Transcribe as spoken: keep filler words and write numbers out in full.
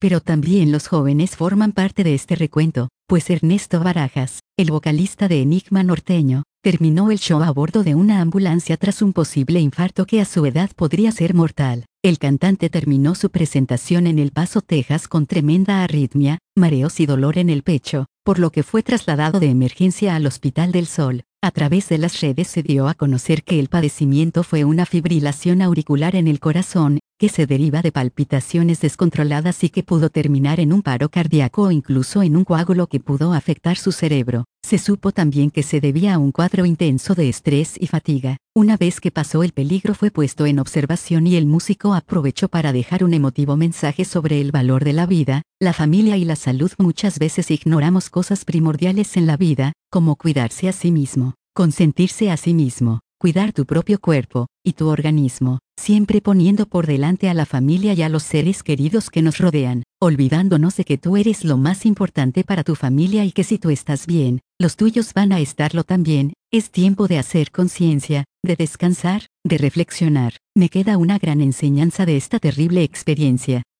Pero también los jóvenes forman parte de este recuento, pues Ernesto Barajas, el vocalista de Enigma Norteño, terminó el show a bordo de una ambulancia tras un posible infarto que a su edad podría ser mortal. El cantante terminó su presentación en El Paso, Texas con tremenda arritmia, mareos y dolor en el pecho, por lo que fue trasladado de emergencia al Hospital del Sol. A través de las redes se dio a conocer que el padecimiento fue una fibrilación auricular en el corazón, que se deriva de palpitaciones descontroladas y que pudo terminar en un paro cardíaco o incluso en un coágulo que pudo afectar su cerebro. Se supo también que se debía a un cuadro intenso de estrés y fatiga. Una vez que pasó el peligro fue puesto en observación y el músico aprovechó para dejar un emotivo mensaje sobre el valor de la vida, la familia y la salud. Muchas veces ignoramos cosas primordiales en la vida, como cuidarse a sí mismo, consentirse a sí mismo, cuidar tu propio cuerpo y tu organismo, siempre poniendo por delante a la familia y a los seres queridos que nos rodean, olvidándonos de que tú eres lo más importante para tu familia y que si tú estás bien, los tuyos van a estarlo también. Es tiempo de hacer conciencia, de descansar, de reflexionar. Me queda una gran enseñanza de esta terrible experiencia.